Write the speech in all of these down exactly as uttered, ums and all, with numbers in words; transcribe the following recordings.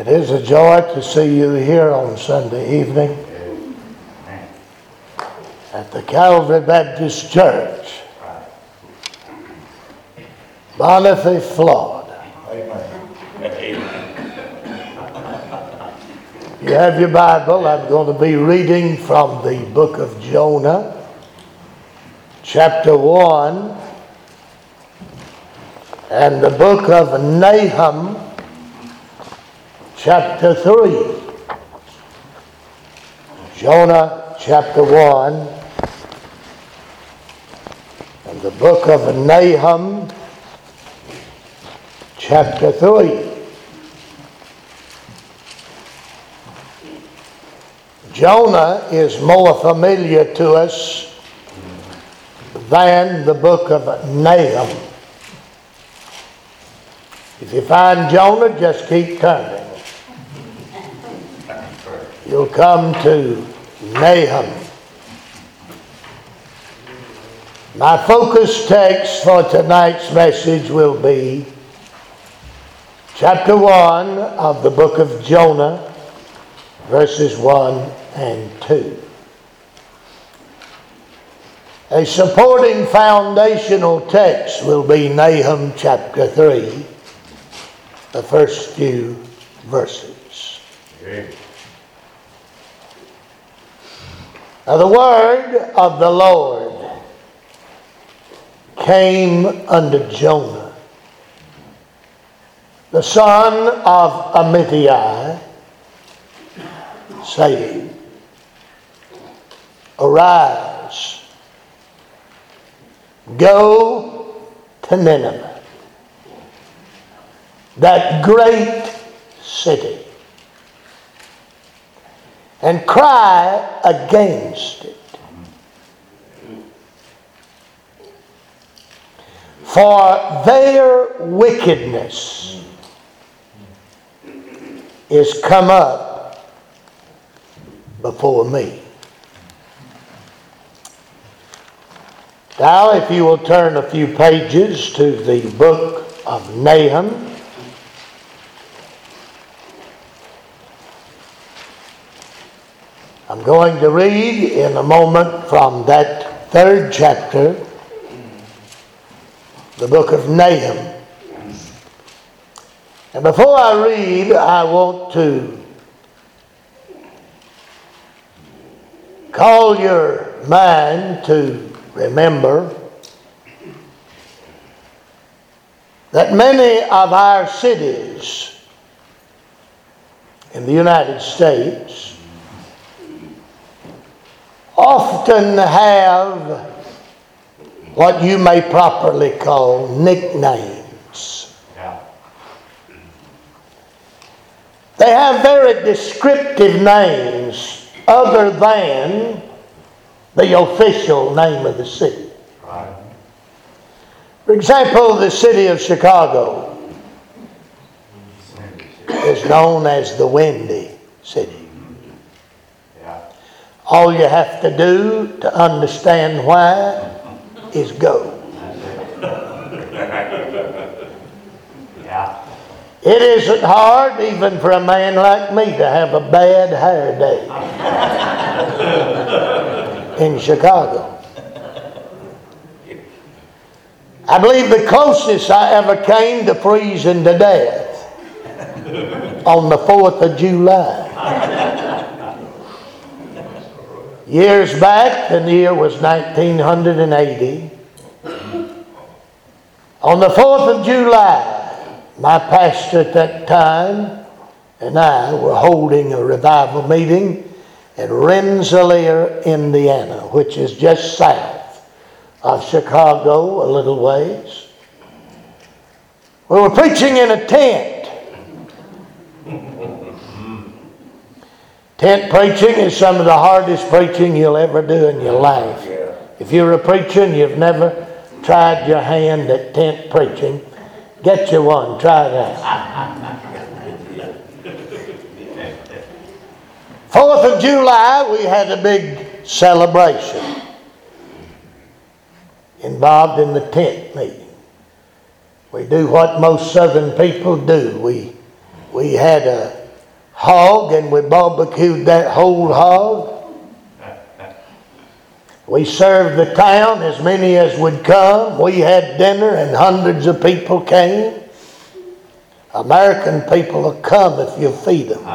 It is a joy to see you here on Sunday evening at the Calvary Baptist Church, Bonifay, Florida. If you have your Bible, I'm going to be reading from the book of Jonah, chapter one, and the book of Nahum, chapter three. Jonah chapter one and the book of Nahum chapter three. Jonah is more familiar to us than the book of Nahum. If you find Jonah, just keep turning. You'll come to Nahum. My focus text for tonight's message will be chapter one of the book of Jonah, verses one and two. A supporting foundational text will be Nahum chapter three, the first few verses. Okay. Now the word of the Lord came unto Jonah, the son of Amittai, saying, Arise, go to Nineveh, that great city, and cry against it. For their wickedness is come up before me. Now, if you will turn a few pages to the book of Nahum, I'm going to read in a moment from that third chapter, the book of Nahum. And before I read, I want to call your mind to remember that many of our cities in the United States often have what you may properly call nicknames. Yeah. They have very descriptive names other than the official name of the city. Right. For example, the city of Chicago is known as the Windy City. All you have to do to understand why is go. Yeah. It isn't hard even for a man like me to have a bad hair day in Chicago. I believe the closest I ever came to freezing to death on the fourth of July. Years back, the year was nineteen eighty. On the fourth of July, my pastor at that time and I were holding a revival meeting at Rensselaer, Indiana, which is just south of Chicago, a little ways. We were preaching in a tent. Tent preaching is some of the hardest preaching you'll ever do in your life. If you're a preacher and you've never tried your hand at tent preaching, get you one. Try that. Fourth of July, we had a big celebration involved in the tent meeting. We do what most Southern people do. We we had a hog and we barbecued that whole hog. We served the town, as many as would come. We had dinner and hundreds of people came. American people will come if you feed them.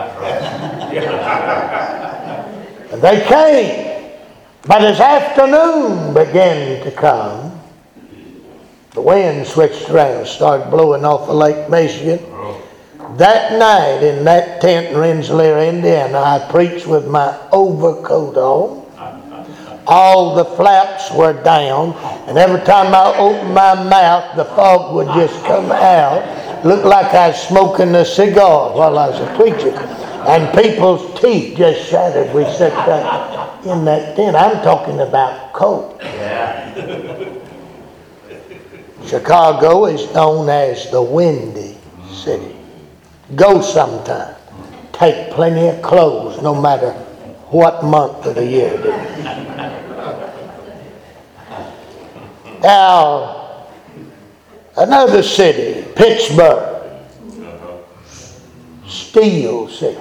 And they came. But as afternoon began to come, the wind switched around, started blowing off of Lake Michigan. That night in that tent in Rensselaer, Indiana, I preached with my overcoat on. All the flaps were down, and every time I opened my mouth, the fog would just come out. Looked like I was smoking a cigar while I was a preacher. And people's teeth just shattered. We sat back in that tent. I'm talking about cold. Yeah. Chicago is known as the Windy City. Go sometime. Take plenty of clothes, no matter what month of the year it is. Now, another city, Pittsburgh, Steel City,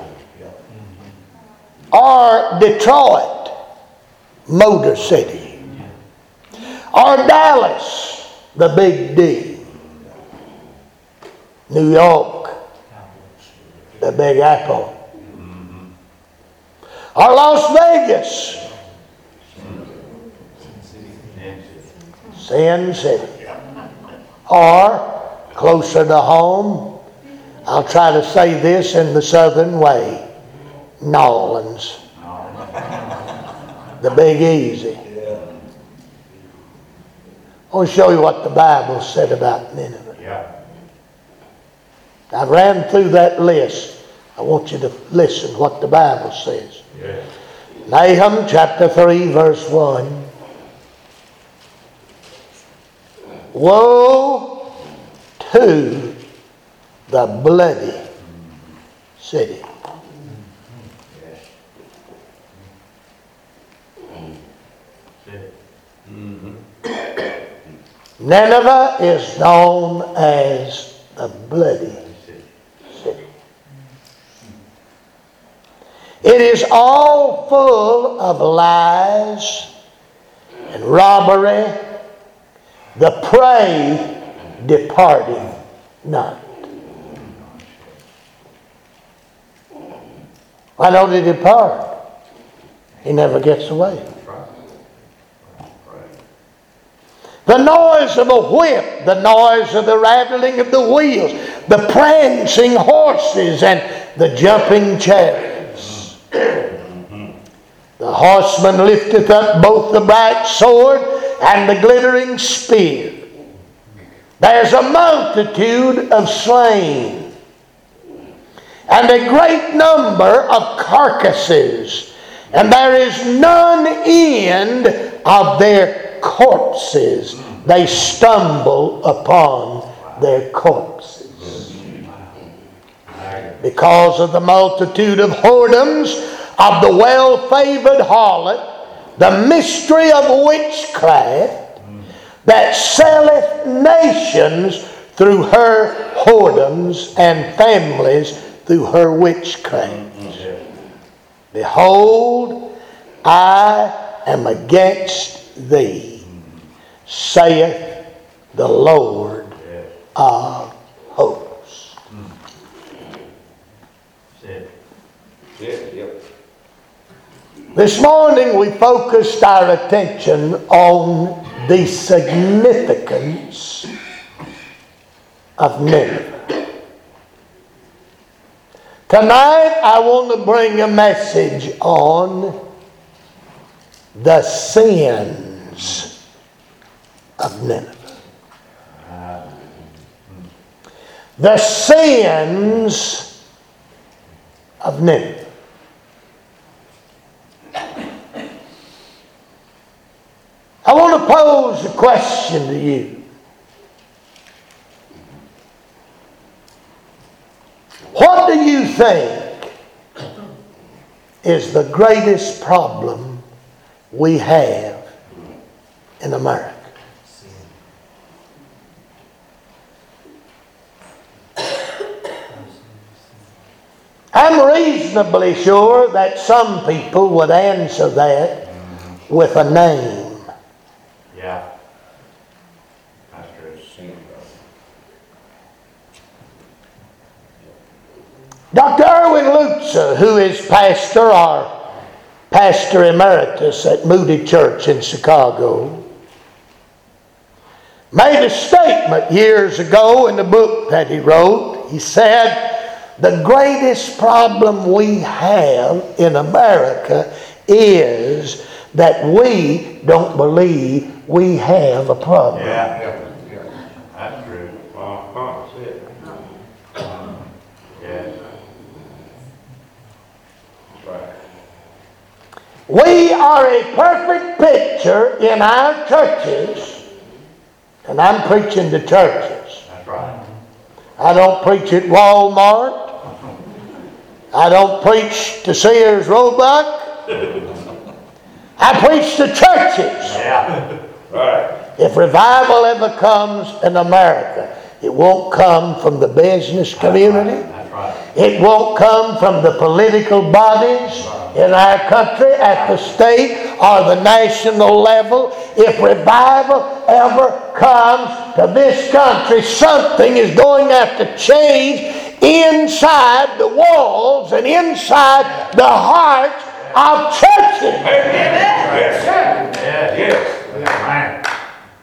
or Detroit, Motor City, or Dallas, the Big D, New York, the Big Apple, or Las Vegas, Sin City, or closer to home, I'll try to say this in the southern way, New Orleans, the Big Easy. I'll show you what the Bible said about Nineveh. I ran through that list. I want you to listen to what the Bible says. Nahum chapter three verse one. Woe to the bloody city. Nineveh is known as the bloody city. It is all full of lies and robbery, the prey departing not. Why don't he depart? He never gets away. The noise of a whip, the noise of the rattling of the wheels, the prancing horses and the jumping chariots. The horseman lifteth up both the bright sword and the glittering spear. There's a multitude of slain, and a great number of carcasses, and there is none end of their corpses. They stumble upon their corpses. Because of the multitude of whoredoms of the well-favored harlot, the mystery of witchcraft that selleth nations through her whoredoms and families through her witchcraft. Behold, I am against thee, saith the Lord of hosts. This morning we focused our attention on the significance of Nineveh. Tonight I want to bring a message on the sins of Nineveh. The sins of Nineveh. I want to pose a question to you. What do you think is the greatest problem we have in America? I'm reasonably sure that some people would answer that with a name. Yeah. That's true. Doctor Erwin Lutzer, who is pastor or pastor emeritus at Moody Church in Chicago, made a statement years ago in the book that he wrote. He said, the greatest problem we have in America is that we don't believe we have a problem. Yeah, yeah, yeah. That's true. Uh-huh. That's it. Yeah. That's right. We are a perfect picture in our churches. And I'm preaching to churches. That's right. I don't preach at Walmart. I don't preach to Sears Roebuck. I preach to churches. Yeah. Right. If revival ever comes in America, it won't come from the business community. That's right. It won't come from the political bodies in our country at the state or the national level. If revival ever comes to this country, something is going to have to change inside the walls and inside the hearts of churches. Yes. Yes. Yes.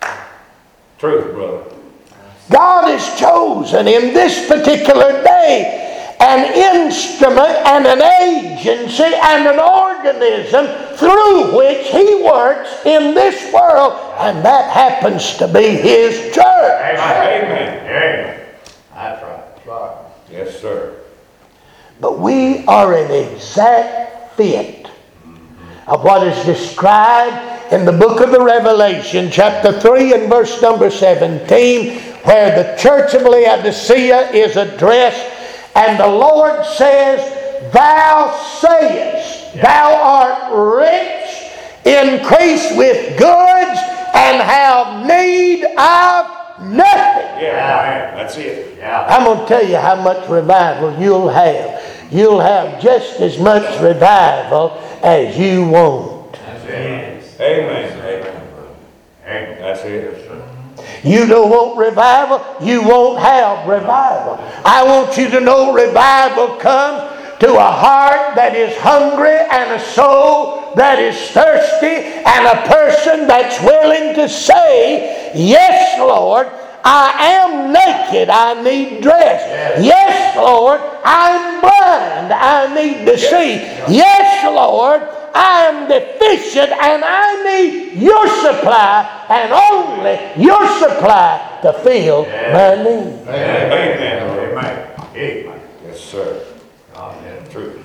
Truth, brother. God has chosen in this particular day an instrument and an agency and an organism through which He works in this world, and that happens to be His church. Amen. Amen. That's right. That's right. Yes, sir. But we are an exact fit of what is described in the book of the Revelation, chapter three and verse number seventeen, where the church of Laodicea is addressed, and the Lord says, thou sayest, thou art rich, increased with goods, and have need of nothing. Yeah, that's it. Yeah. I'm going to tell you how much revival you'll have. You'll have just as much revival as you want. That's it. Amen. Amen. Amen. That's it. You don't want revival, you won't have revival. I want you to know revival comes to a heart that is hungry and a soul that is thirsty and a person that's willing to say, yes, Lord, I am naked, I need dress. Yes, Lord, I'm blind, I need to see. Yes, Lord, I am deficient and I need your supply and only your supply to fill my need. Amen. Amen. Amen. Yes, sir. Amen. True.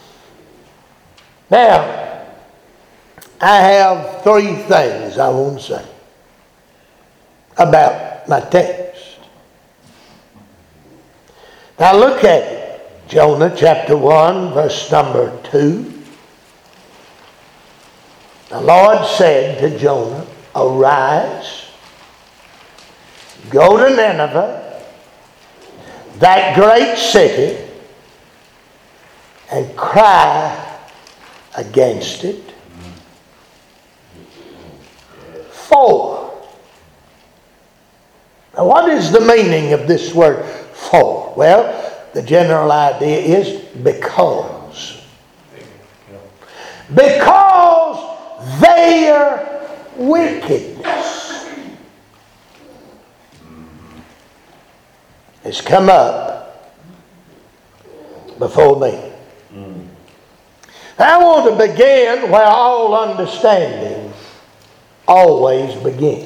Now, I have three things I want to say about my text. Now look at it. Jonah chapter one, verse number two. The Lord said to Jonah, arise, go to Nineveh, that great city, and cry against it. For. Now what is the meaning of this word for? Well, the general idea is because. Because their wickedness has come up before me. I want to begin where all understanding always begins.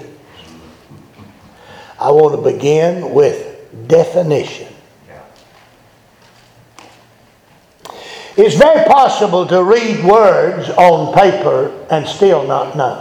I want to begin with definition. It's very possible to read words on paper and still not know.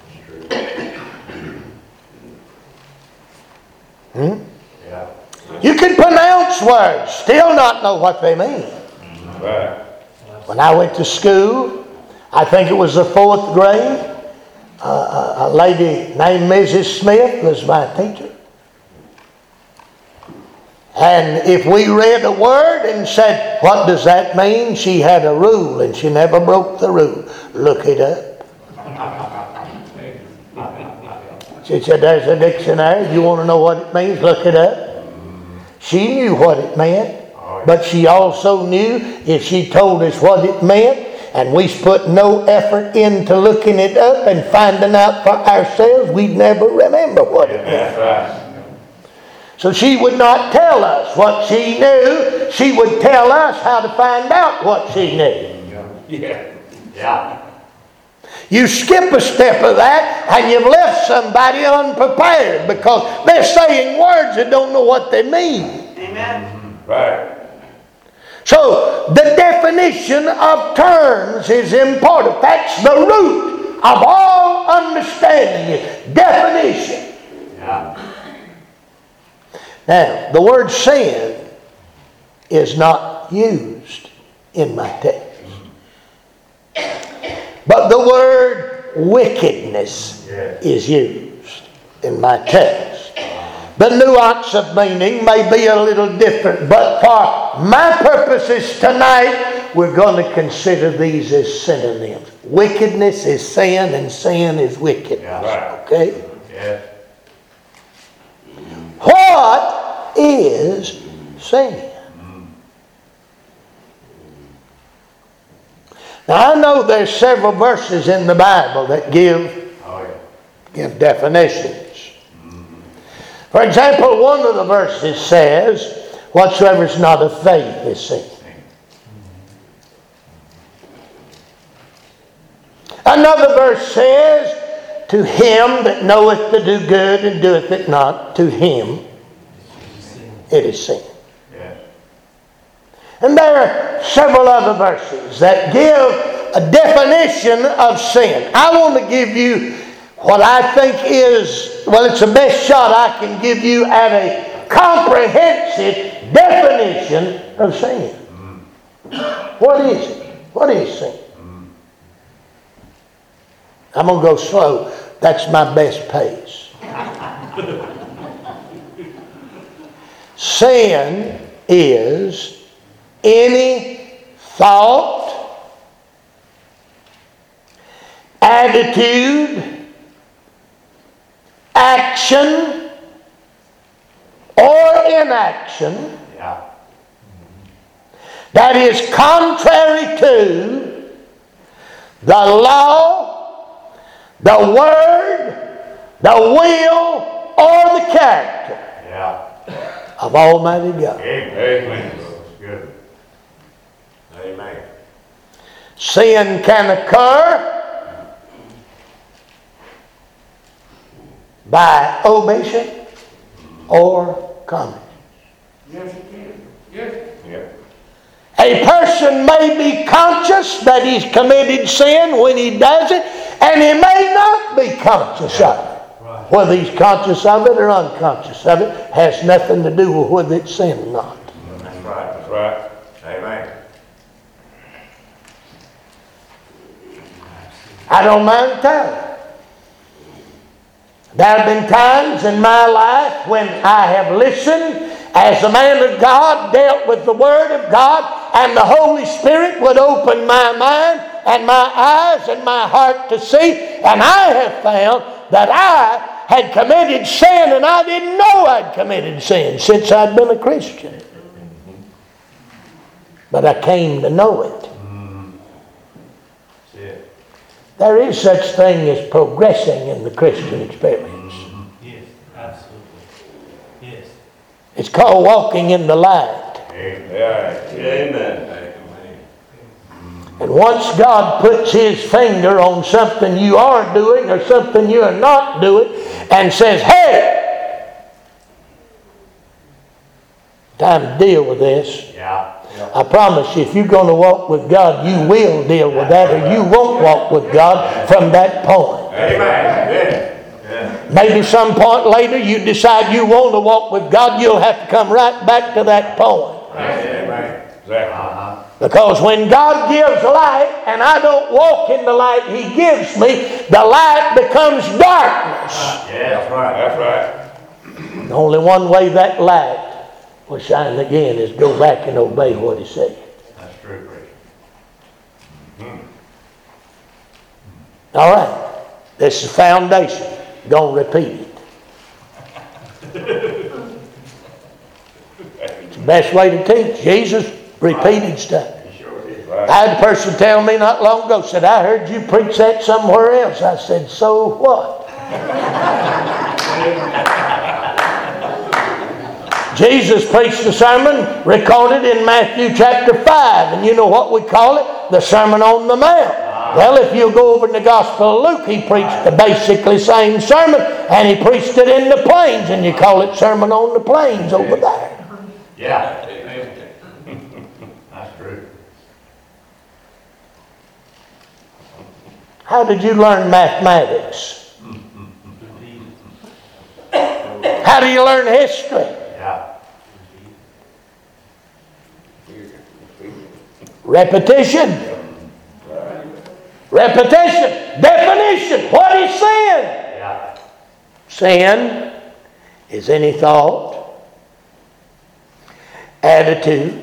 Hmm? Yeah. You can pronounce words, still not know what they mean. Right. When I went to school, I think it was the fourth grade, uh, a lady named Missus Smith was my teacher. And if we read a word and said, what does that mean? She had a rule and she never broke the rule. Look it up. She said, there's a dictionary. If you want to know what it means, look it up. She knew what it meant. But she also knew if she told us what it meant and we put no effort into looking it up and finding out for ourselves, we'd never remember what it meant. So she would not tell us what she knew. She would tell us how to find out what she knew. Yeah. Yeah. You skip a step of that and you've left somebody unprepared because they're saying words that don't know what they mean. Amen. Right. So the definition of terms is important. That's the root of all understanding is definition. Yeah. Now, the word sin is not used in my text. But the word wickedness is used in my text. The nuance of meaning may be a little different, but for my purposes tonight, we're going to consider these as synonyms. Wickedness is sin and sin is wickedness. Yeah. Okay? Yeah. What is sin? Now I know there's several verses in the Bible that give, Oh, yeah. give definitions. For example, one of the verses says, whatsoever is not of faith is sin. Another verse says, to him that knoweth to do good and doeth it not, to him it is sin. Yeah. And there are several other verses that give a definition of sin. I want to give you what I think is, well, it's the best shot I can give you at a comprehensive definition of sin. What is it? What is sin? I'm going to go slow. That's my best pace. Sin is any thought, attitude, action, or inaction Yeah. that is contrary to the law, the word, the will, or the character Yeah. of Almighty God. Amen. Good. Amen. Sin can occur by omission or commission. Yes, it can. Yes. Yeah. A person may be conscious that he's committed sin when he does it, and he may not be conscious of it. Right. Whether he's conscious of it or unconscious of it has nothing to do with whether it's sin or not. That's right. That's right. Amen. I don't mind telling. There have been times in my life when I have listened as a man of God, dealt with the Word of God, and the Holy Spirit would open my mind and my eyes and my heart to see, and I have found that I had committed sin and I didn't know I'd committed sin since I'd been a Christian. But I came to know it. There is such thing as progressing in the Christian experience. Yes, absolutely. Yes. It's called walking in the light. Amen. Amen. And once God puts His finger on something you are doing or something you are not doing and says, hey, time to deal with this. Yeah. I promise you, if you're going to walk with God, you will deal with that, or you won't walk with God from that point. Amen. Yeah. Maybe some point later you decide you want to walk with God, you'll have to come right back to that point. Amen. Exactly. Uh-huh. Because when God gives light and I don't walk in the light He gives me, the light becomes darkness. Yeah, that's right. That's right. Only one way that light Well, shine again is go back and obey what he said. That's true, preacher. All right. This is foundation. Gonna repeat it. It's the best way to teach. Jesus repeated stuff. He sure did. Right. I had a person tell me not long ago, said, I heard you preach that somewhere else. I said, so what? Jesus preached a sermon recorded in Matthew chapter five. And you know what we call it? The Sermon on the Mount. Well, if you go over in the Gospel of Luke, he preached the basically same sermon, and he preached it in the plains, and you call it Sermon on the Plains over there. Yeah. That's true. How did you learn mathematics? How do you learn history? Yeah. Repetition. Repetition. Definition. What is sin? Yeah. Sin is any thought, attitude,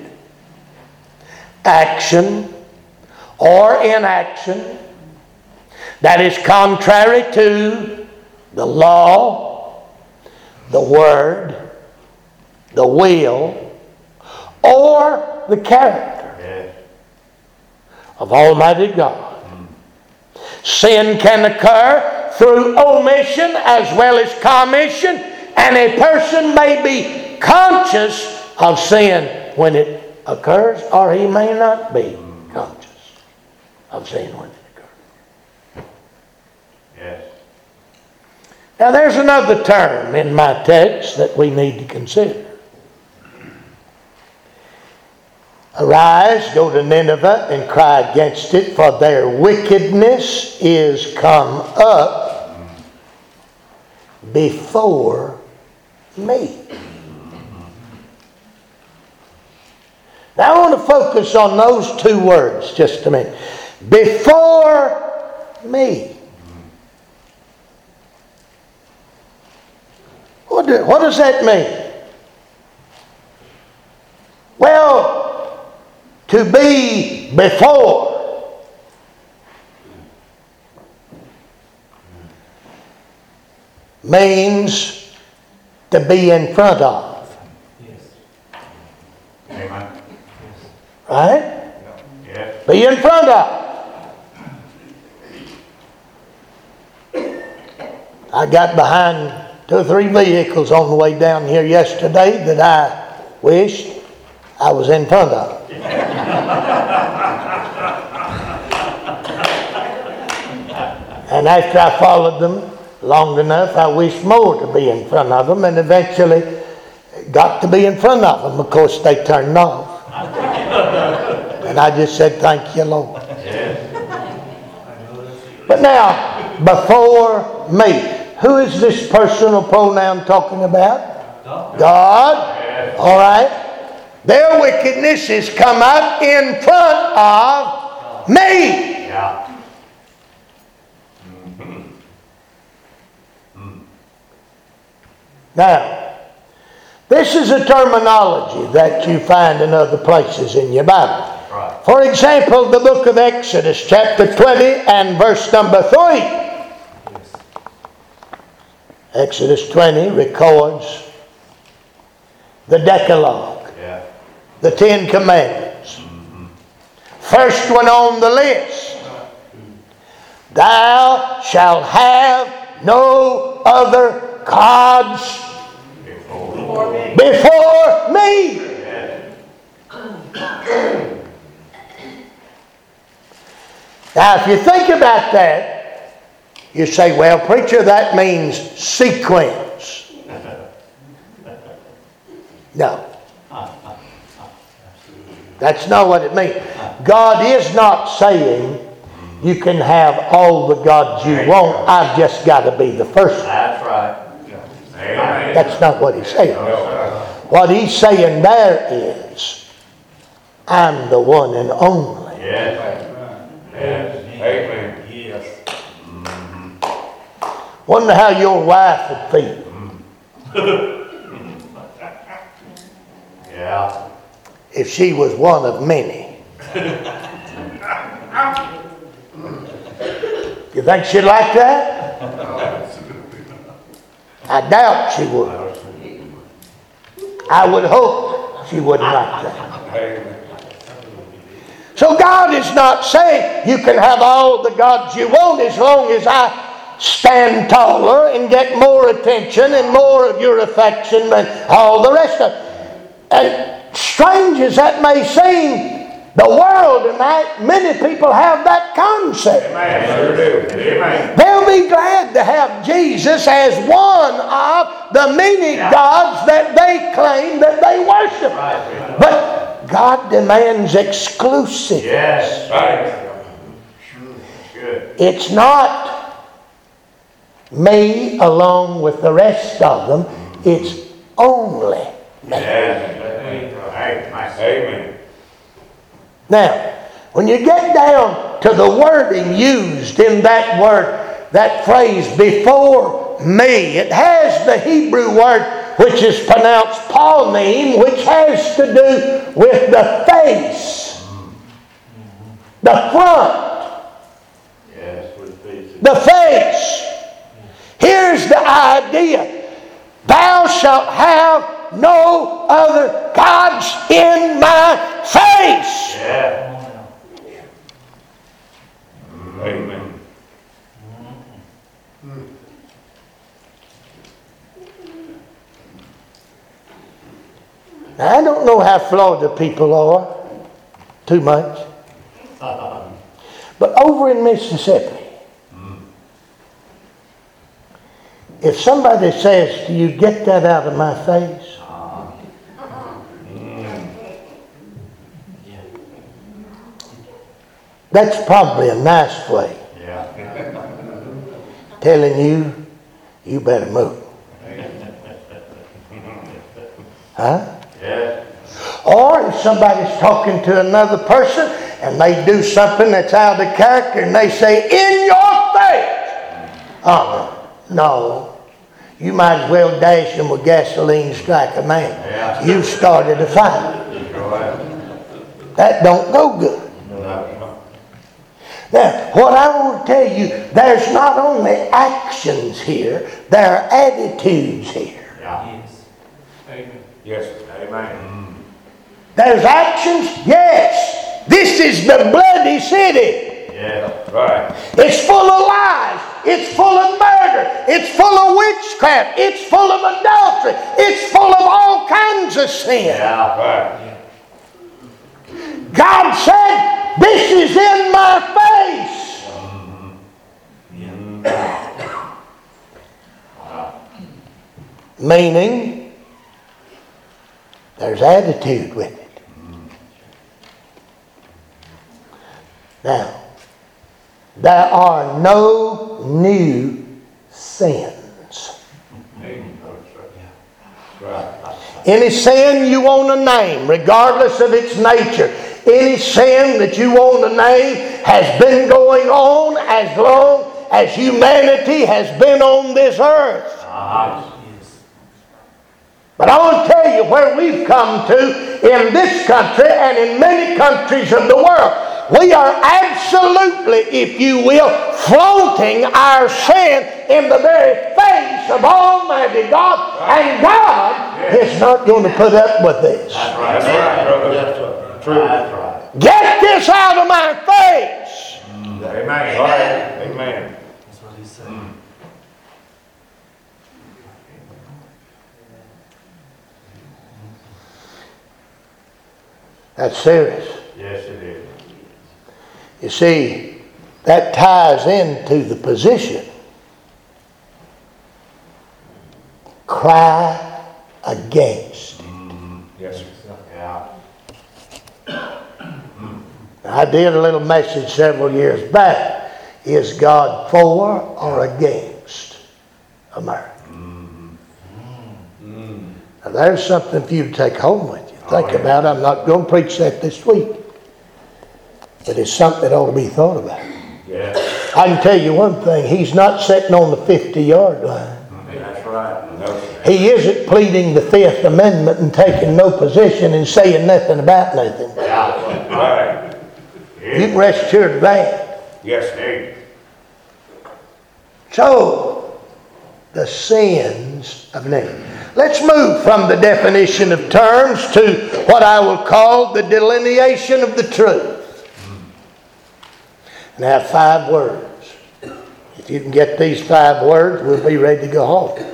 action, or inaction that is contrary to the law, the word, the will, or the character Yes. of Almighty God. Sin can occur through omission as well as commission, and a person may be conscious of sin when it occurs, or he may not be conscious of sin when it occurs. Yes. Now there's another term in my text that we need to consider. Arise, go to Nineveh, and cry against it, for their wickedness is come up before me. Now I want to focus on those two words just a minute. Before me. What, do, what does that mean? Well, to be before means to be in front of. Yes. Amen. Right? Yes. Be in front of. I got behind two or three vehicles on the way down here yesterday that I wished I was in front of. And after I followed them long enough, I wished more to be in front of them, and eventually got to be in front of them. Of course, they turned off. And I just said, thank you, Lord. But now, before me. Who is this personal pronoun talking about? God. All right. Their wickedness has come out in front of me. Yeah. Now, this is a terminology that you find in other places in your Bible. Right. For example, the book of Exodus, chapter twenty and verse number three. Exodus twenty records the Decalogue, Yeah. the Ten Commandments. Mm-hmm. First one on the list. Thou shalt have no other gods Before me. before me. Yes. Now, if you think about that, you say, well, preacher, that means sequence. No. That's not what it means. God is not saying you can have all the gods you want. I've just got to be the first one. That's right. Amen. That's not what he's saying. What he's saying there is, I'm the one and only. Yes. Yes. Amen. Yes. Wonder how your wife would feel. Yeah. if she was one of many. You think she'd like that? I doubt she would. I would hope she wouldn't like that. So God is not saying you can have all the gods you want as long as I stand taller and get more attention and more of your affection than all the rest of it. And strange as that may seem, the world tonight, many people have that concept. Amen. Sure do. Amen. They'll be glad to have Jesus as one of the many gods that they claim that they worship. Right. But God demands exclusiveness. Yes. Right. Good. It's not me along with the rest of them. It's only me. Yes. Amen. Amen. Now, when you get down to the wording used in that word, that phrase, before me, it has the Hebrew word which is pronounced palmim, which has to do with the face, the front, Yes, with face. the face. Here's the idea. Thou shalt have no other gods in my face. Yeah. Amen. Now, I don't know how Florida people are, too much. But over in Mississippi, if somebody says to you, get that out of my face, that's probably a nice way Yeah. telling you, you better move. Huh? Yes. Or if somebody's talking to another person and they do something that's out of character and they say, in your face. Uh-uh. No. You might as well dash them with gasoline and strike a man. Yeah. You started a fight. That don't go good. Now, what I want to tell you, there's not only actions here, there are attitudes here. Yeah. Yes. Amen. Yes. Amen. There's actions, yes. This is the bloody city. Yeah. Right. It's full of lies. It's full of murder. It's full of witchcraft. It's full of adultery. It's full of all kinds of sin. Yeah. Right. God said, this is in my face. Meaning, there's attitude with it. Now, there are no new sins. Any sin you want to name, regardless of its nature, any sin that you want to name has been going on as long as humanity has been on this earth. Uh-huh. But I want to tell you where we've come to in this country and in many countries of the world. We are absolutely, if you will, flaunting our sin in the very face of Almighty God. And God is not going to put up with this. That's right. That's right, brother. That's right. True. That's right. Get this out of my face. Amen. Right. Amen. That's what he's saying. That's serious. Yes, it is. You see, that ties into the position. Cry against. Mm-hmm. Yes, sir. Yeah. I did a little message several years back. Is God for or against America? Mm-hmm. Now there's something for you to take home with you. Think Oh, yeah. about it. I'm not going to preach that this week. But it's something that ought to be thought about. Yes. I can tell you one thing. He's not sitting on the fifty-yard line. That's right. No, sir. He isn't pleading the Fifth Amendment and taking no position and saying nothing about nothing. Yeah. Right. You can rest assured of that. Yes, sir. So, the sins of men. Let's move from the definition of terms to what I will call the delineation of the truth. And I have five words. If you can get these five words, we'll be ready to go home.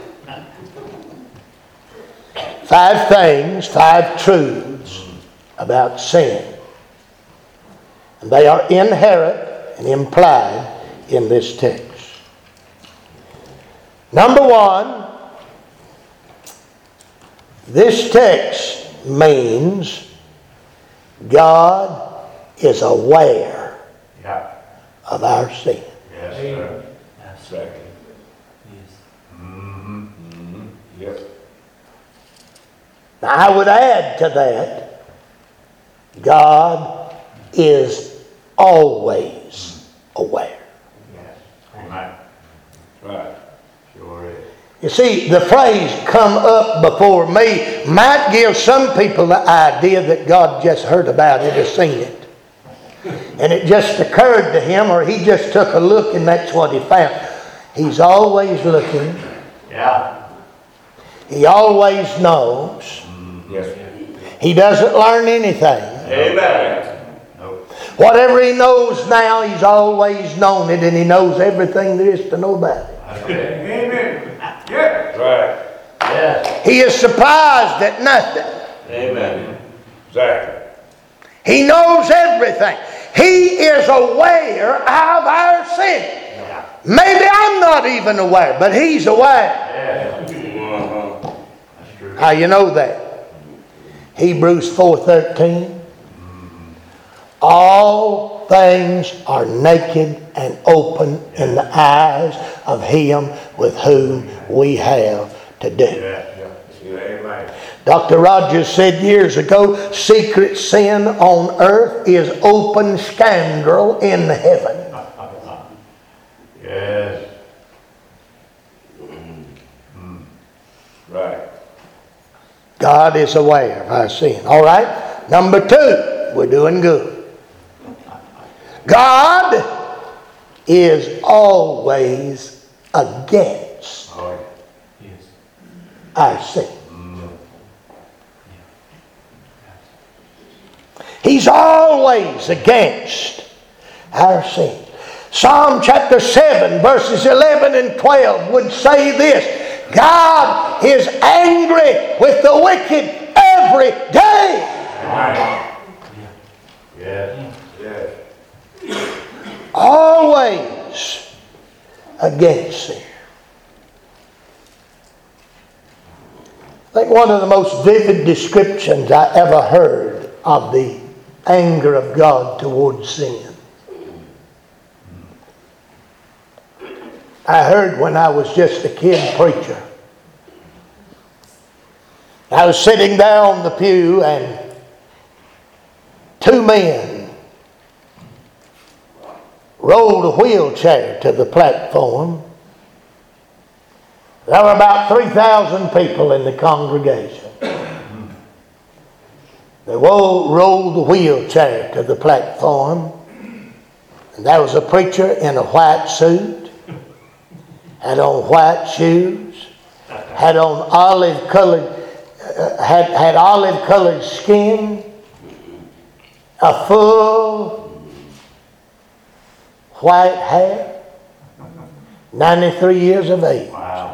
Five things, five truths about sin. And they are inherent and implied in this text. Number one, this text means God is aware Yeah. of our sin. Yes, sir. Absolutely. Second. Yes. Mm-hmm. Mm-hmm. Yes. Now, I would add to that, God is always aware. Yes. Amen. Right. Sure is. You see, the phrase "come up before me" might give some people the idea that God just heard about it or seen it. And it just occurred to him, or he just took a look and that's what he found. He's always looking. Yeah. He always knows. Mm, yes. He doesn't learn anything. Amen. Nope. Whatever he knows now, he's always known it, and he knows everything there is to know about it. Amen. Yes. Right. Yes. He is surprised at nothing. Amen. Exactly. He knows everything. He is aware of our sin. Yeah. Maybe I'm not even aware, but he's aware. Yes. Uh-huh. That's true. How you know that? Hebrews four thirteen. All things are naked and open in the eyes of him with whom we have to do. Yeah. Yeah. Amen. Doctor Rogers said years ago, secret sin on earth is open scandal in heaven. Yes. Mm. Right. God is aware of our sin. All right? Number two, we're doing good. God is always against Oh, Yes. our sin. mm. He's always against our sin. Psalm chapter seven, verses eleven and twelve would say this: God is angry with the wicked every day. Right. Yes. Yes. Always against sin. I think one of the most vivid descriptions I ever heard of the anger of God towards sin, I heard when I was just a kid preacher. I was sitting there on the pew and two men rolled a wheelchair to the platform. There were about three thousand people in the congregation. They rolled the wheelchair to the platform, and there was a preacher in a white suit, had on white shoes, had on olive colored, uh, had had olive colored skin, a full white hair, ninety-three years of age. Wow. Wow.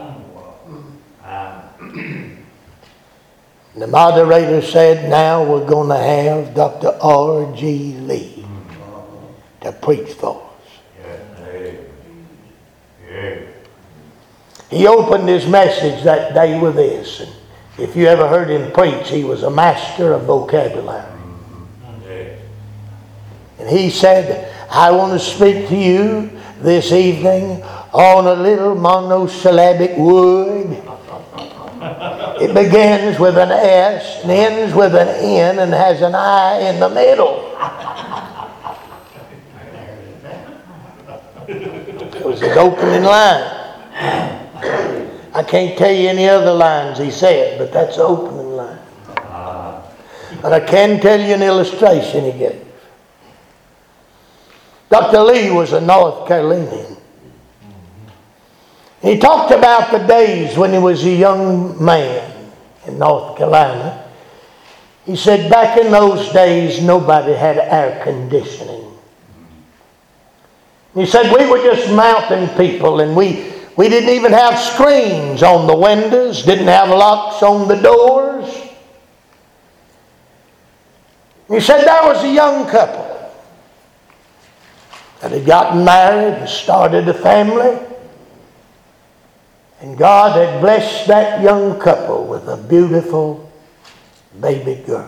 The moderator said, now we're going to have Doctor R G Lee to preach for us. Yeah. Yeah. He opened his message that day with this. And if you ever heard him preach, he was a master of vocabulary. Yeah. And he said, I want to speak to you this evening on a little monosyllabic word. It begins with an S and ends with an N and has an I in the middle. It was his opening line. I can't tell you any other lines he said, but that's the opening line. But I can tell you an illustration he gave. Doctor Lee was a North Carolinian. He talked about the days when he was a young man in North Carolina. He said back in those days nobody had air conditioning. He said we were just mountain people, and we, we didn't even have screens on the windows, didn't have locks on the doors. He said there was a young couple that had gotten married and started a family. And God had blessed that young couple with a beautiful baby girl.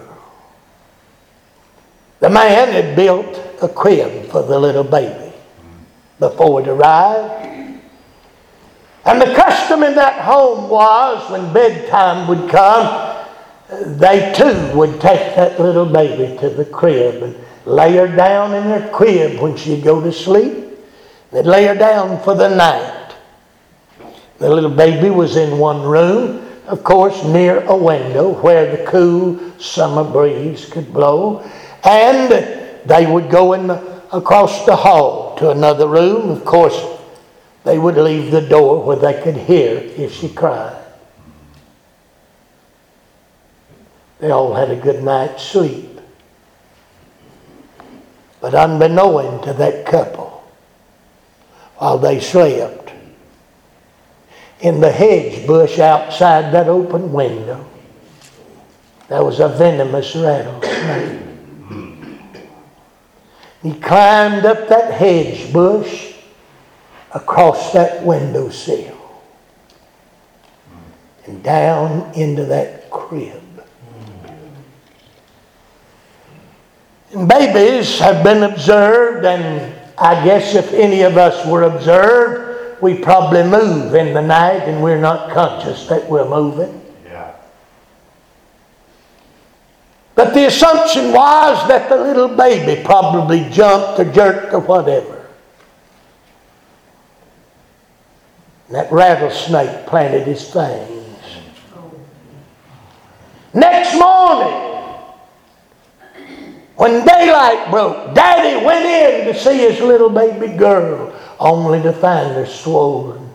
The man had built a crib for the little baby before it arrived. And the custom in that home was when bedtime would come, they too would take that little baby to the crib and lay her down in her crib when she'd go to sleep. They'd lay her down for the night. The little baby was in one room, of course, near a window where the cool summer breeze could blow. And they would go in the, across the hall to another room. Of course, they would leave the door where they could hear if she cried. They all had a good night's sleep. But unbeknown to that couple, while they slept, in the hedge bush outside that open window, there was a venomous rattlesnake. He climbed up that hedge bush across that windowsill and down into that crib. And babies have been observed, and I guess if any of us were observed, we probably move in the night and we're not conscious that we're moving. Yeah. But the assumption was that the little baby probably jumped or jerked or whatever. And that rattlesnake planted his fangs. Next morning, when daylight broke, Daddy went in to see his little baby girl, only to find her swollen,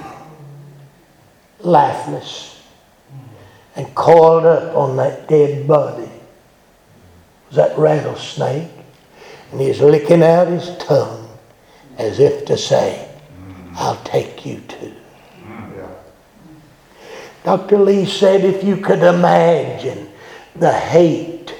lifeless, and coiled up on that dead body. It was that rattlesnake, and he's licking out his tongue as if to say, I'll take you too. Doctor Lee said if you could imagine the hate,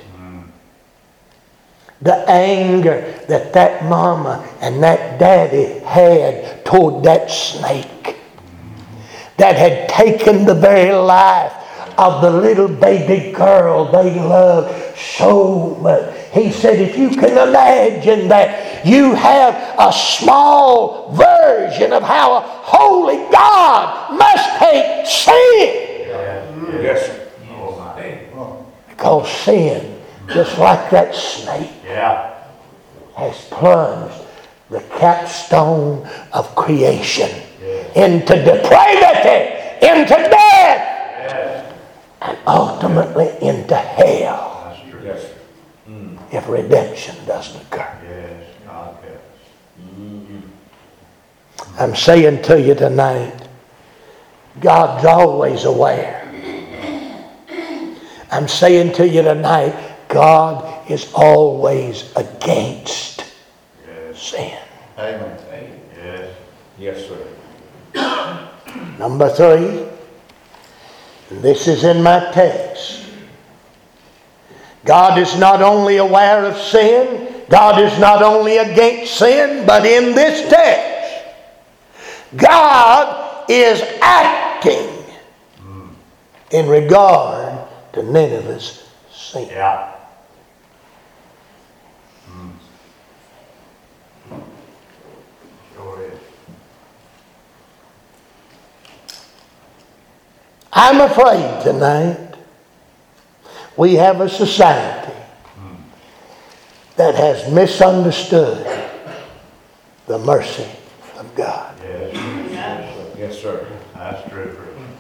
the anger that that mama and that daddy had toward that snake that had taken the very life of the little baby girl they loved so much. He said, if you can imagine that, you have a small version of how a holy God must hate sin. Yes, sir. Oh, my. Because sin, just like that snake, Yeah. has plunged the capstone of creation into depravity, into death, Yes. and ultimately into hell That's true. Yes, sir. if redemption doesn't occur. Yes, God help us. I'm saying to you tonight, God's always aware. I'm saying to you tonight, God is always against Yes. sin. Amen. Yes. Yes, sir. Number three, and this is in my text. God is not only aware of sin, God is not only against sin, but in this text, God is acting in regard to Nineveh's sin. Yeah. Sure is. I'm afraid tonight we have a society that has misunderstood the mercy of God. Yes. Yes, sir. That's true.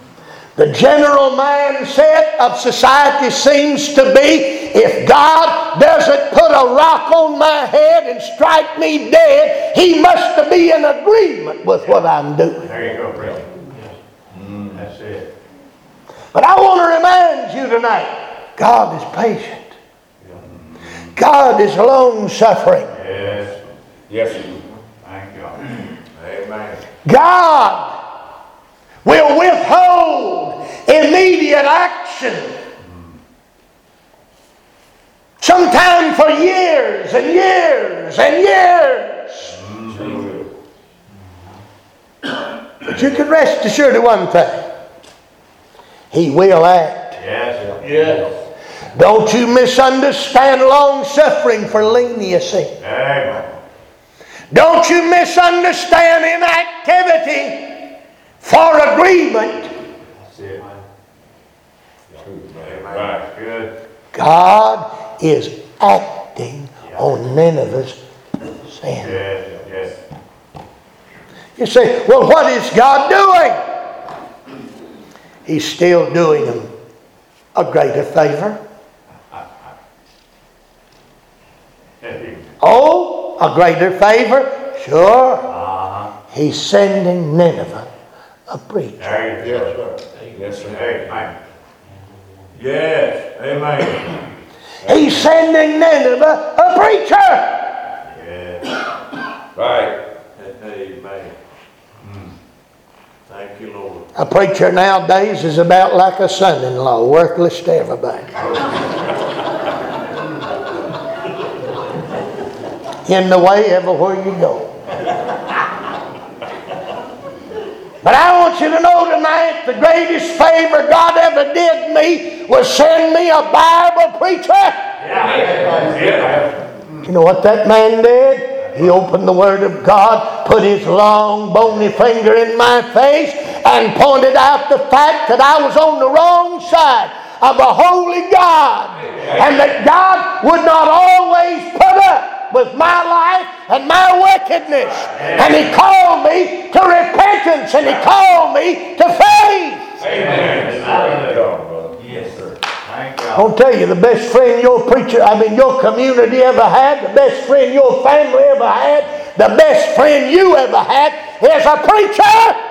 The general mindset of society seems to be, if God doesn't put a rock on my head and strike me dead, He must be in agreement with what I'm doing. There you go, brother. Mm, that's it. But I want to remind you tonight, God is patient. God is long-suffering. Yes. Yes. Thank God. Amen. God will withhold immediate action. Sometimes for years and years and years. But you can rest assured of one thing. He will act. Yes. Yes. Don't you misunderstand long-suffering for leniency. Amen. Don't you misunderstand inactivity for agreement. That's it. Amen. Right. Good. God is acting on Nineveh's sin. Yes. Yes. You say, well, what is God doing? He's still doing them a greater favor. Oh, a greater favor? Sure. Uh-huh. He's sending Nineveh a preacher. There you go. Yes, sir. Amen. Yes. Amen. He's sending Nineveh a preacher. Yes. Right. Amen. Mm. Thank you, Lord. A preacher nowadays is about like a son-in-law, worthless to everybody. In the way everywhere you go. But I want you to know tonight, the greatest favor God ever did me was send me a Bible preacher. Yeah. Yeah. You know what that man did? He opened the Word of God, put his long bony finger in my face, and pointed out the fact that I was on the wrong side of a holy God, and that God would not always put up with my life and my wickedness. And He called me to repentance, and He called me to faith. Amen. Yes, sir. Thank God. I'll tell you, the best friend your preacher, I mean your community ever had, the best friend your family ever had, the best friend you ever had is a preacher.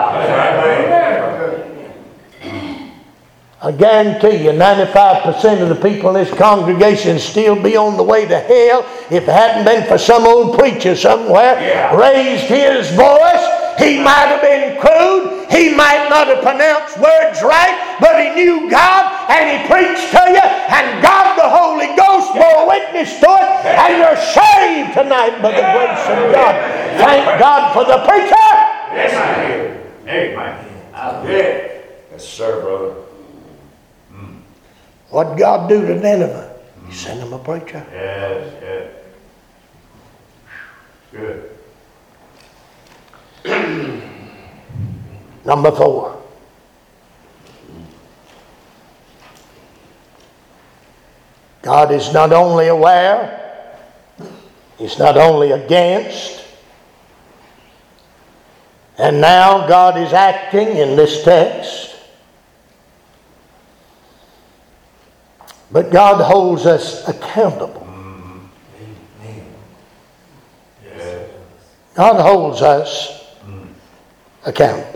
I guarantee you ninety-five percent of the people in this congregation still be on the way to hell if it hadn't been for some old preacher somewhere Yeah. raised his voice. He might have been crude. He might not have pronounced words right, but he knew God and he preached to you, and God the Holy Ghost bore witness to it, and you're saved tonight by the grace of God. Thank God for the preacher. Yes, I do. Amen. Yeah. Yes, sir, brother. What God do to Nineveh? He sent him a preacher. Yes, yes. Good. Number four. God is not only aware, He's not only against, and now God is acting in this text, but God holds us accountable. Yes. God holds us accountable.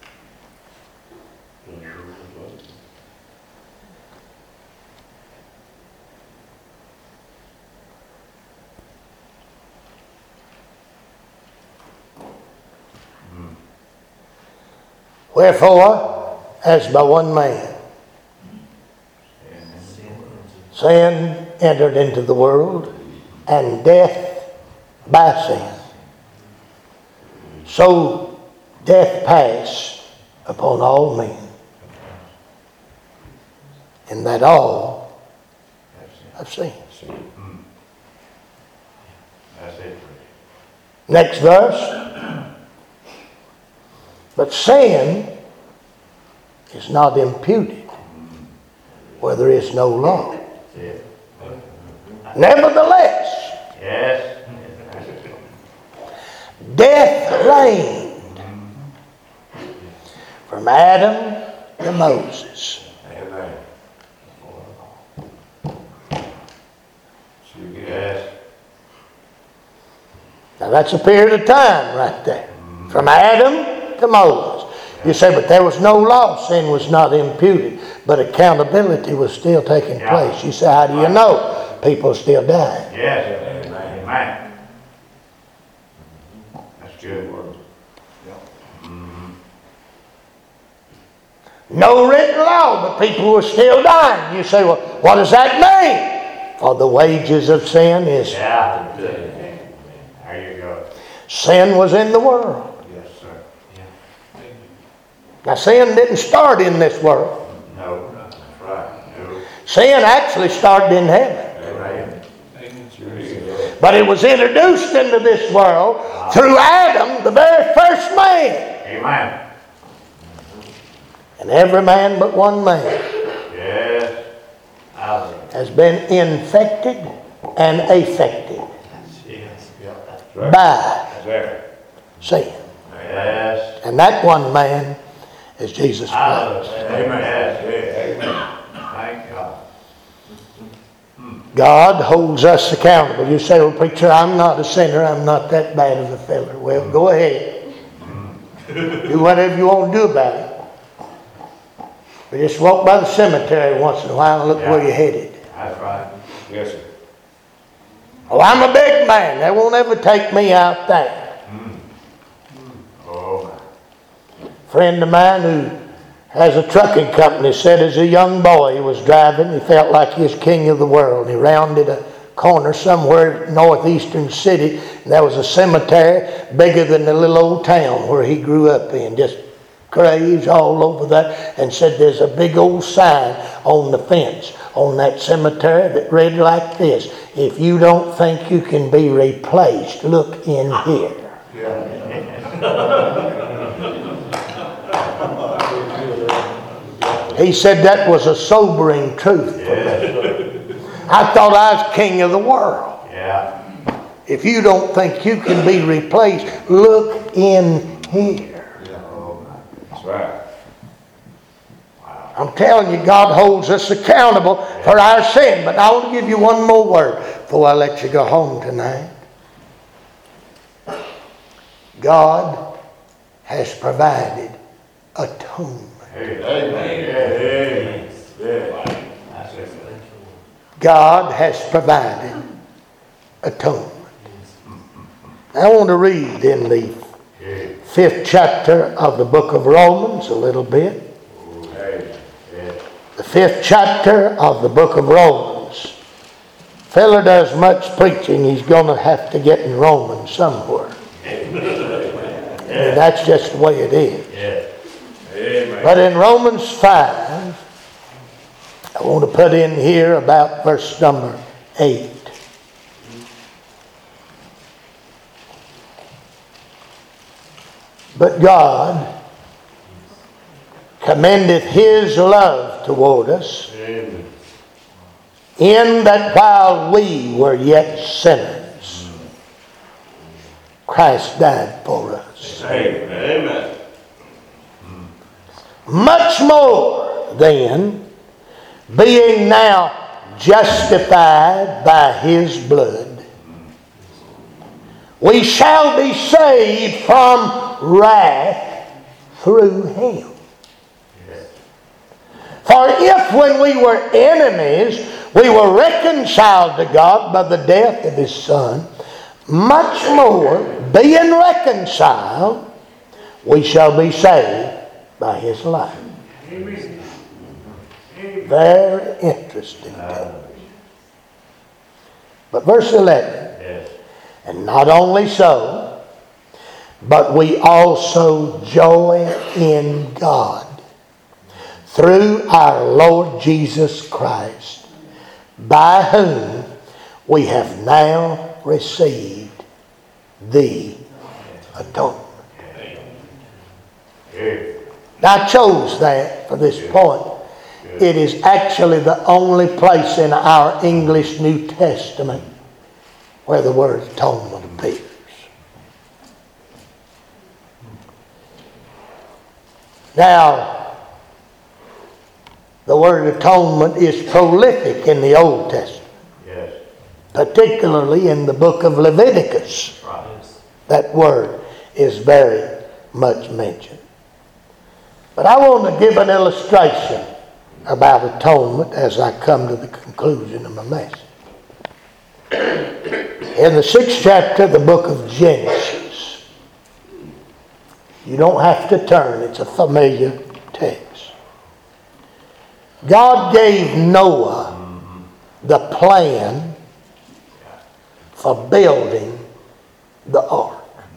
Wherefore, as by one man sin entered into the world, and death by sin, so death passed upon all men, and that all have sinned. That's it. Next verse. But sin is not imputed where there is no law. That's it. Nevertheless, Yes. death reigned from Adam to Moses. Amen. Yes. Now that's a period of time right there. From Adam to Moses. You say, but there was no law. Sin was not imputed. But accountability was still taking Yeah. place. You say, how do you know? People still dying. Yes. Amen. Amen. That's good word. No written law, but people were still dying. You say, well, what does that mean? For the wages of sin is... Yeah. There you go. Sin was in the world. Yes, sir. Now, sin didn't start in this world. No. That's right. No. Sin actually started in heaven. Amen. Sure is. But it was introduced into this world through Adam, the very first man. Amen. And every man but one man Yes. Hallelujah. has been infected and affected Yes. That's right. by That's right. sin. Yes. And that one man is Jesus Christ. Hallelujah. Amen. Yes. Amen. Thank God. God holds us accountable. You say, well, preacher, I'm not a sinner. I'm not that bad of a fella. Well, go ahead. Do whatever you want to do about it. But just walk by the cemetery once in a while and look Yeah. where you're headed. That's right. Yes, sir. Oh, I'm a big man. They won't ever take me out there. Oh, A friend of mine who has a trucking company said as a young boy he was driving, he felt like he was king of the world. He rounded a corner somewhere northeastern city, and there was a cemetery bigger than the little old town where he grew up in. Just graves all over that, and said there's a big old sign on the fence on that cemetery that read like this: if you don't think you can be replaced, look in here. He said that was a sobering truth for me. I thought I was king of the world. yeah. If you don't think you can be replaced, look in here. That's right. I'm telling you, God holds us accountable for our sin. But I want to give you one more word before I let you go home tonight. God has provided atonement. Amen. Amen. That's it. God has provided atonement. I want to read in the fifth chapter of the book of Romans a little bit. The fifth chapter of the book of Romans. Fella does much preaching, he's going to have to get in Romans somewhere. And that's just the way it is. But in Romans five, I want to put in here about verse number eight. But God commendeth his love toward us, in that while we were yet sinners, Christ died for us. Amen. Much more then, being now justified by his blood, we shall be saved from wrath through him. For if when we were enemies, we were reconciled to God by the death of his Son, much more, being reconciled, we shall be saved by his life. Very interesting. But verse eleven, and not only so, but we also joy in God through our Lord Jesus Christ, by whom we have now received the atonement. Now I chose that for this point. It is actually the only place in our English New Testament where the word atonement appears. Now, The word atonement is prolific in the Old Testament, Yes. particularly in the book of Leviticus. Right. Yes. That word is very much mentioned. But I want to give an illustration about atonement as I come to the conclusion of my message. In the sixth chapter of the book of Genesis, you don't have to turn, it's a familiar text. God gave Noah the plan for building the ark.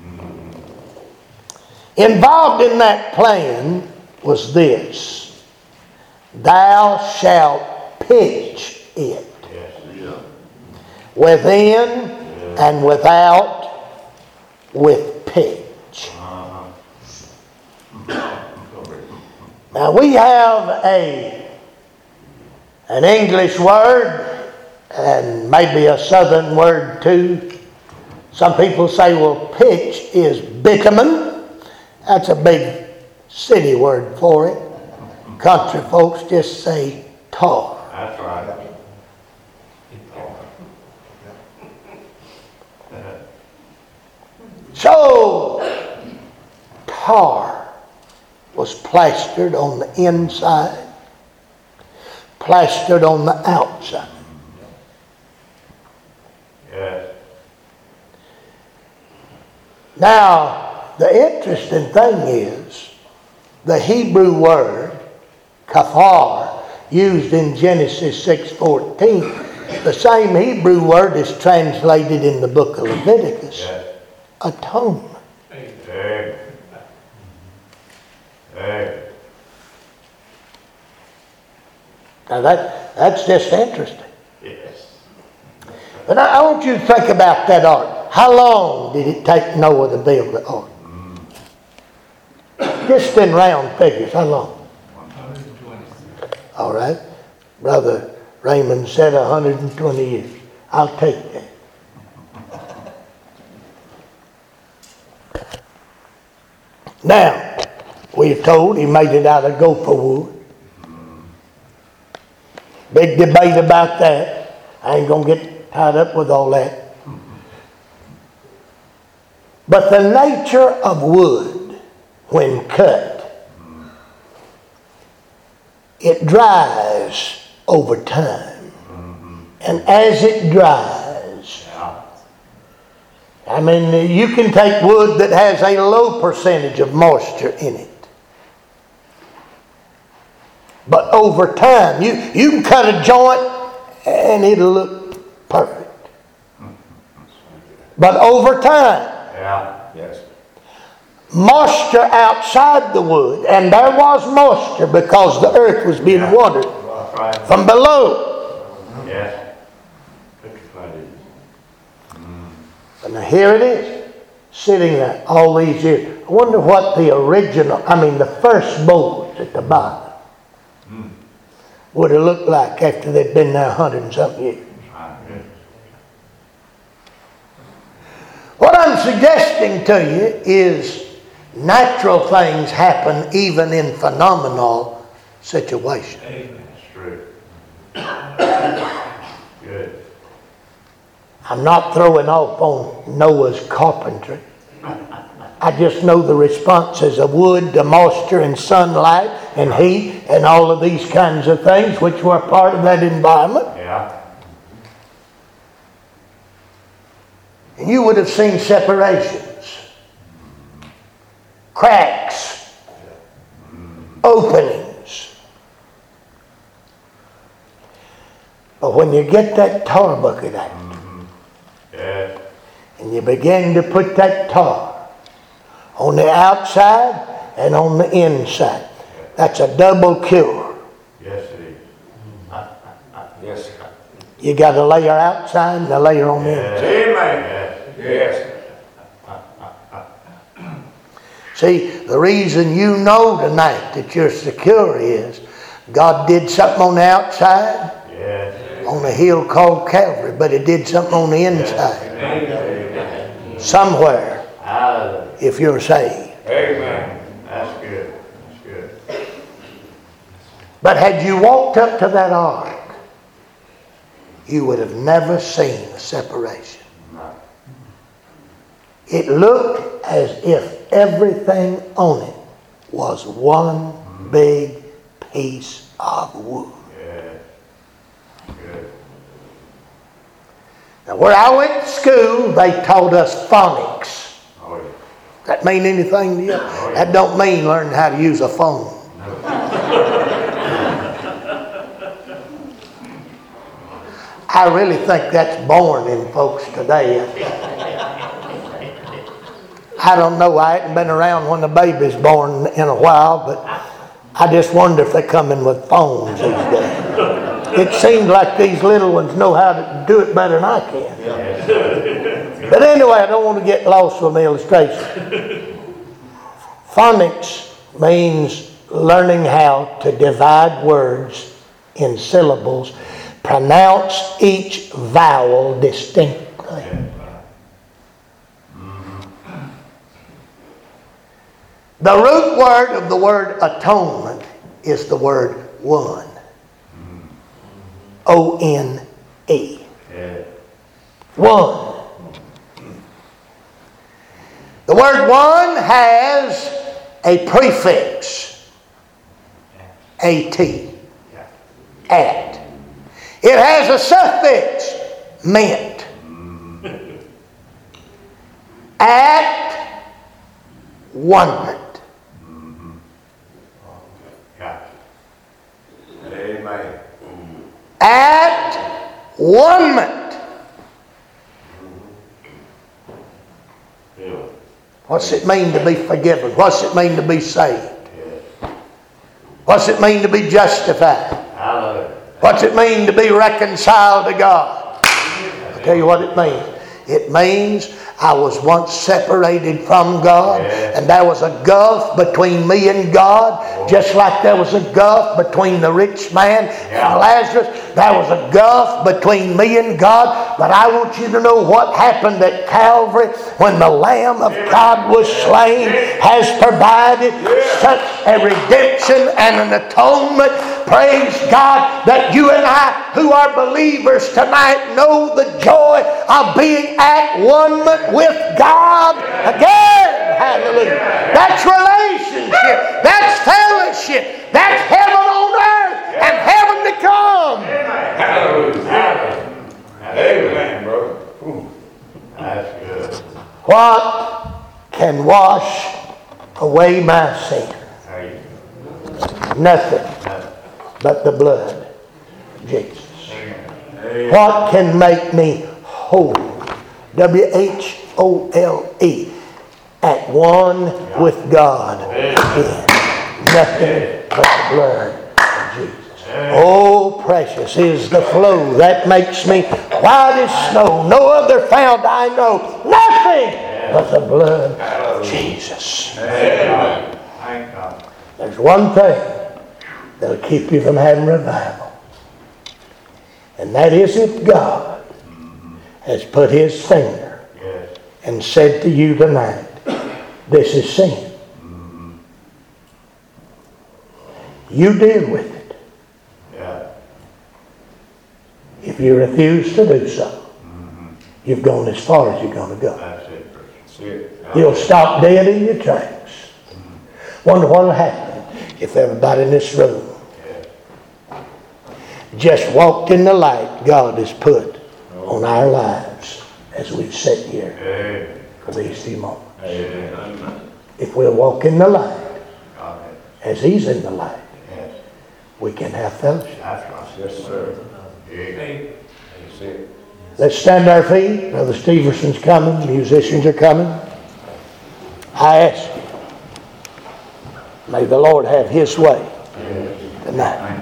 Involved in that plan was this: thou shalt pitch it Yes. within and without with pitch. Now we have a an English word and maybe a southern word too. Some people say, well, pitch is bitumen. That's a big city word for it. Country folks just say tar. That's right. So, tar was plastered on the inside, plastered on the outside. Yes. Now, the interesting thing is, the Hebrew word, kafar, used in Genesis six fourteen, the same Hebrew word is translated in the book of Leviticus, Yes. atonement. Hey. Hey. Now that, that's just interesting. Yes. But I, I want you to think about that ark. How long did it take Noah to build the ark? Just in round figures, how long? one hundred twenty. All right. Brother Raymond said one hundred twenty years. I'll take that. Now, we're told he made it out of gopher wood. Big debate about that. I ain't going to get tied up with all that. But the nature of wood, when cut, it dries over time. And as it dries, Yeah. I mean, you can take wood that has a low percentage of moisture in it. But over time, you, you can cut a joint and it'll look perfect. But over time, Yeah. Yes. moisture outside the wood, and there was moisture because the earth was being Yeah. watered That's right. from below. Yes. Petrified it. And now here it is, sitting there all these years. I wonder what the original, I mean the first boards at the bottom would have looked like after they'd been there a hundred and something years. Right. Yes. What I'm suggesting to you is natural things happen even in phenomenal situations. That's true. Good. I'm not throwing off on Noah's carpentry. I just know the responses of wood to moisture and sunlight and heat and all of these kinds of things which were part of that environment. Yeah. And you would have seen separations, cracks, openings. But when you get that tar bucket out Yes. and you begin to put that tar on the outside and on the inside, that's a double cure. Yes, it is. Yes. You got a layer outside and a layer on the inside. Amen. Yes. See, the reason you know tonight that you're secure is God did something on the outside Yes. on a hill called Calvary, but He did something on the inside Amen. somewhere Hallelujah. if you're saved. Amen. That's good. That's good. But had you walked up to that ark, you would have never seen the separation. It looked as if everything on it was one big piece of wood. Now, where I went to school, they taught us phonics. Oh, yeah. Does that mean anything to you? Oh, yeah. That don't mean learning how to use a phone. I really think that's born in folks today. I don't know. I hadn't been around when the baby's born in a while, but I just wonder if they're coming with phones these days. It seems like these little ones know how to do it better than I can. But anyway, I don't want to get lost with my illustration. Phonics means learning how to divide words in syllables, pronounce each vowel distinctly. The root word of the word atonement is the word one. O N E. One. The word one has a prefix. A T. At. It has a suffix. Meant. At one. Amen. At one moment. What's it mean to be forgiven? What's it mean to be saved? What's it mean to be justified? What's it mean to be reconciled to God? I'll tell you what it means. It means I was once separated from God, and there was a gulf between me and God, just like there was a gulf between the rich man and Lazarus. There was a gulf between me and God. But I want you to know what happened at Calvary when the Lamb of God was slain has provided such a redemption and an atonement. Praise God that you and I who are believers tonight know the joy of being at one with God again. Hallelujah. That's relationship. That's fellowship. That's heaven on earth and heaven to come. Hallelujah. Amen, brother. Ooh, that's good. What can wash away my sin? Nothing but the blood of Jesus. What can make me whole? W H O L E. At one with God again. Nothing but the blood of Jesus. Oh, precious is the flow that makes me white as snow. No other fount I know. Nothing but the blood of Jesus. There's one thing that'll keep you from having revival. And that is if God has put His finger and said to you tonight, this is sin. You deal with it. If you refuse to do so, you've gone as far as you're going to go. That's it. That's it. You'll stop dead in your tracks. Wonder what will happen if everybody in this room just walked in the light God has put on our lives as we've sat here for these few moments. If we'll walk in the light as He's in the light, we can have fellowship. Yes, sir. That's it. Let's stand our feet. Brother Stevenson's coming. Musicians are coming. I ask you, may the Lord have His way tonight.